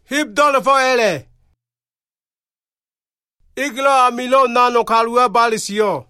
Hip dollar for ele. Iglo amilo nano kalua balisio.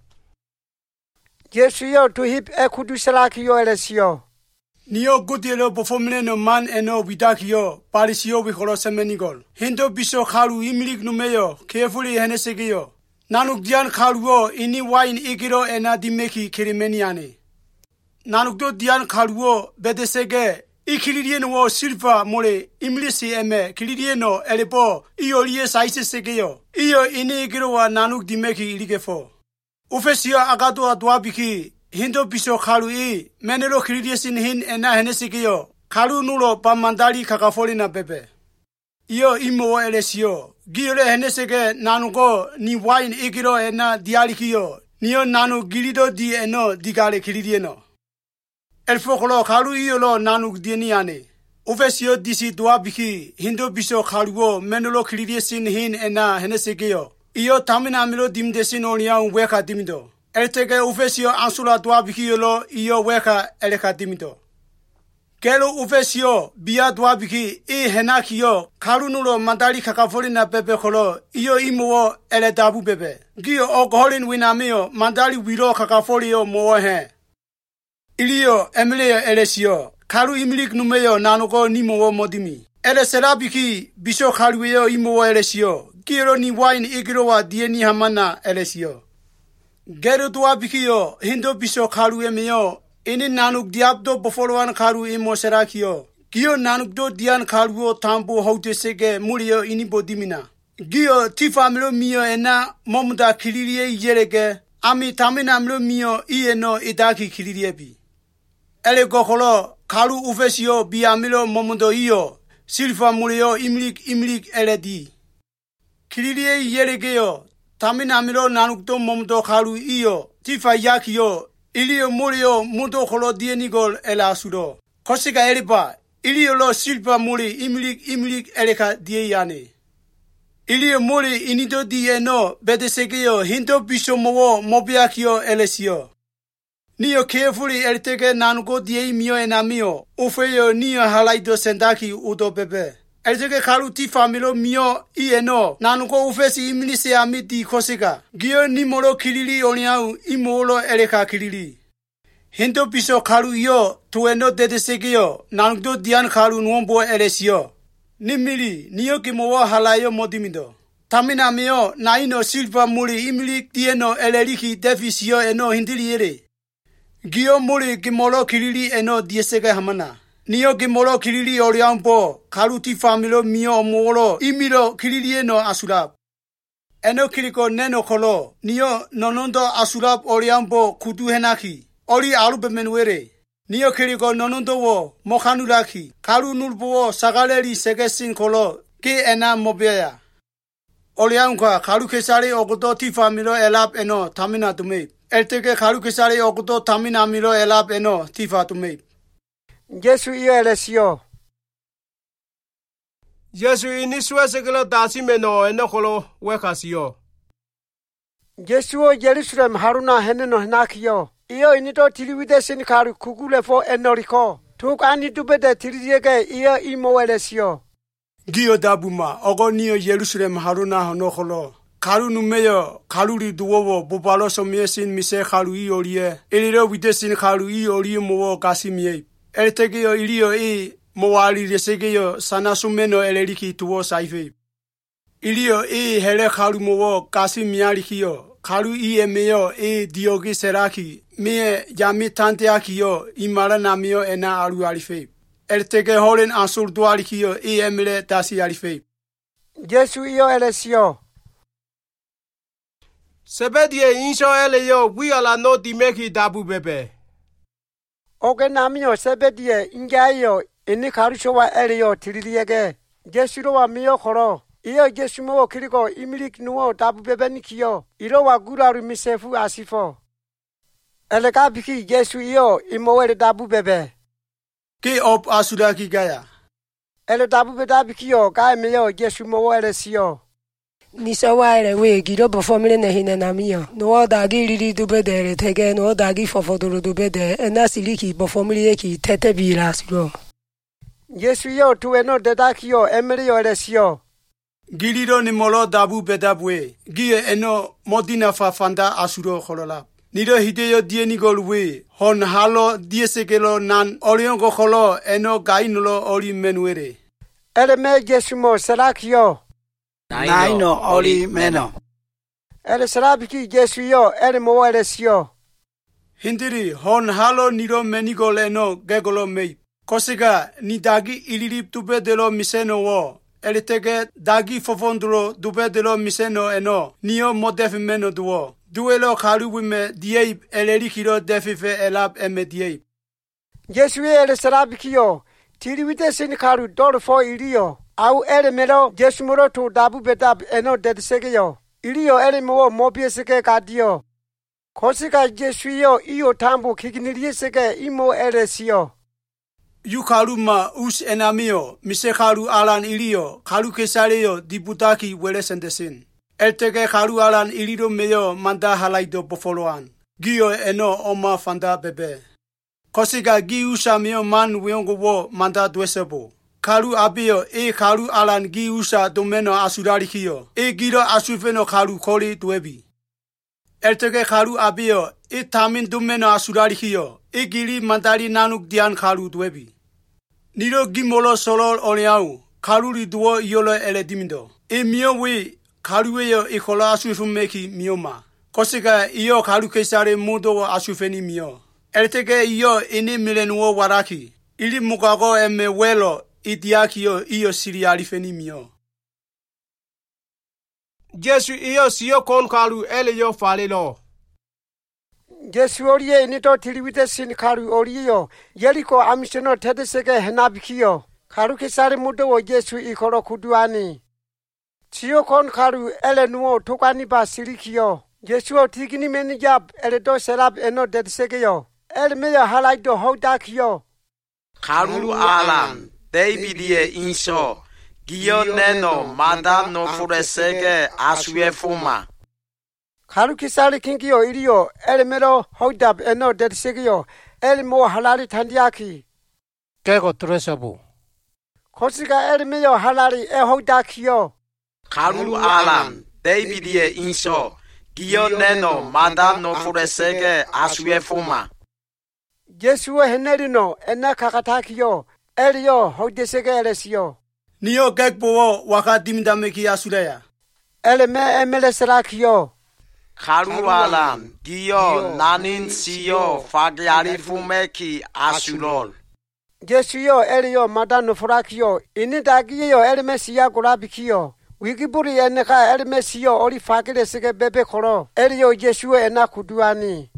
Jesuyo to hip ekudusalakio elesio. Nio gutielo performne no man eno bidakio parisio bikolo semenigol. Hindo biso khalu imilik numeyo carefully henesegio. Nanuk dian khaluo ini wine igiro ena dimeki kirimeniane. Nanuk do dian khaluo bedesege ikilidien wo silva mole imlisi eme kilidieno elepo iolie saise segio. Iyo ini igiro wa nanuk dimeki iligefo. Ufesio agato atwa biki Hindo biso khalu I menelo kilidiasin hin ena henesigio. Khalu nulo pamandali kakafoli na bebe. Iyo imo elesio. Giole henesege nanuko ni wine igiro ena dialikio. Niyo nanu gilido di eno digale kilidieno. Elfokolo khalu iolo nanu dieniane. Ufesio disi dua biki hindo biso khaluo menelo kilidiasin hin ena henesigio. Iyo tamina milo dimdesin onia weka dimido. Elteke ufesio ansula dua bikiyolo iyo weka eleka dimito. Kelo ufesio biya dua biki I henakiyo karunulo mandali kakafoli na pepe kolo iyo imo ele dabu pepe. Giyo okolin winamio mandali wiro kakafoli yo moe he. Iliyo emileo elesio karu imilik numeyo nanuko ni moe modimi. Ele serabiki bisho karuyo imo elesio. Giro ni wine igirowa dieni hamana elesio. Geru tua bikio hindo biso khalu emio ini nanuk diabdo bofoloan khalu imo serakio gio nanuk do dian khaluo tambo houte sege mulio ini bodimina gio tifamlo mio ena momda khilirie yerege ami tamina mlo mio ieno idaki khilirie bi ele gokolo khalu ufesio biamilo momondo io silfa mulio imlik eledi khilirie yeregeo Tamina milo nanukto momdo khalu iyo tifa yakio ilio mulio mudo kholo dienigol ela sudo kosika elipa ilio lo silpa muli imlik eleka dieyane ilio muli inido dieno bedesegio hindo bisho mowo mobiakio elesio Niyo carefully elteke nanuko diei mio enamio ufeyo niyo halaido sendaki udo bebe Elteke khalu tifa milo mio ieno nanuko ufesi iminise amiti kosika gio nimolo kilili oniau imolo eleka kilili Hindo biso khalu yo tueno dedesegio nanukdo dian khalu nuombo elesio Nimili niyo kimowo halayo modimido Tamina mio naino silva muli imilik dieno eleliki defisio eno hindili ere Gio muli kimolo kilili eno diesege hamana Niyo gimolo kilili oriampo, kaluti familo mio molo, imilo kilili eno asulap. Eno kiliko neno kolo, niyo nonondo asulap oriampo kutu henaki, ori alube menwere. Niyo kiliko nonondo wo, mokanulaki, kalu nulpo wo sagaleri segesin kolo, ke ena mobeya. Oriamka kalu kesari okoto ti familo elap eno tamina tume. Elteke kalu kesari okoto tamina milo elap eno tifa tume. Jesu iyo elesio. Jesu ini suesegelo dasi meno enokolo wekasio. Jesu o Jerusalem haruna heneno henakio. Iyo inito tiliwide sinikaru kugule fo enoriko. Tuk ani dubede tilidiege iyo imo elesio. Gio dabuma ogo niyo Jerusalem haruna honokolo. Karu numeyo kaluri duwowo bubalo somiesin mise karu iolie. Iliro widesin karu iolie mowo kasimie. Eltegeo ilio moali resegeo sanasumeno eleliki tuwo saife. Ilio hele kalu mowo kasi mialikio. Kalu emeo diogi seraki. Mie jami tante akio imara namio ena alu alife. Eltege holen ansul dualikio emele dasi alife. Jesu iyo elesio. Sebedie insho eleyo wiala no dimeki dabu bebe. Oge namio sebedie ingayo ini karishowa elio tilidiege. Jesu rowa mio koro. Iyo Jesu mo kiriko imilik nuo dabu bebe nikio. Iro wa guraru misefu asifo. Eleka biki Jesu iyo imowele dabu bebe. Ke op asudaki gaya. Ele dabu bebe bikio gaya mio Jesu mo elesio. Nisa waire we giro performile ne hine na mio no dagi riri dubede tege no dagi fofodoro dubede ena siliki performile ki tete bila suro Yesu yo tueno dedakio emerio eresio. Giliro ni molo dabu bedabwe. Gie eno modina fa fanda asuro kholola. Nido hideyo dieni golwe. Hon halo diesekelo nan oriongo kholo eno gainulo ori menuere. Eleme Jesumo serakio. Naino oli meno. Ele serabiki Jesu yo elemo eresio. Hindiri hon halo nido menigol eno gegolo mei. Kosiga ni dagi ilirip tube delo miseno wo. Elitege dagi fofondro dube delo miseno eno. Nio modef meno duo. Duelo karu wime dieip elerikiro defife elab eme dieip. Jesu ele serabiki yo. Tiriwite sin karu dorfo iliyo. Au ele melo Jesu moro tu dabu bedab eno dedisege yo. Iliyo ele mo mobiesege kadio. Kosiga Jesu yo iyo tambu kikiniliesege imo eresio. Yu karu ma us enamio, mise karu alan ilio, karu kesareyo diputaki wele sendesin. Eltege karu alan iliro meyo manda halaido bofoloan. Gio eno oma fanda bebe. Kosiga gi usa meo man wiongo wo manda dwesebo. Karu abio karu alan gi usa domeno asurarikio. Giro asufeno karu kori dwebi. Eltege karu abio tamin domeno asurarikio. Giri mandari nanuk dian karu dwebi. Niro gimolo solol oleau, karuri duo yolo ele dimindo. Mio we karueyo ikola asufumeki mioma. Kosika iyo karu kesare mudo asufeni mio. Eltege iyo ini milenuo waraki. Ili mukago eme welo idiakio iyo siriarifeni mio. Jesu iyo siyo kon karu ele yo falelo. Jesu orie inito tiriwite sin karu oriyo. Yeriko amiseno tedesege henabikio. Karu kesare mudo wo Jesu ikoro kuduani. Siyo kon karu ele nuo tokani ba sirikio. Jesu o tigini menijab ele do serab eno dedesege yo. Ele meyo halaido hodakio. Karu alan, Davidie inso, Gio neno, manda no furesege asue fuma. Karu kisari kinkio iliyo, ele melo hodab eno dedesegio, ele mo halari tandiaki. Kego tresabu. Kosiga ele meyo halari hodakio. Karu alan, Davidie inso, Gio neno, manda no furesege asue fuma. Jesu henerino ena kakatakio, ele yo hodesege elesio. Nio gekbo waka dimdameki asureya. Ele me emele serakio. Karu alan, Gio nanin siyo fagyari fumeki asulol. Jesu yo ele yo madano furakio, inidagi yo ele me siya gorabikio. Wikiburi eneka ele me siyo ori fagile sege bebe koro, ele yo Jesu ena kuduani.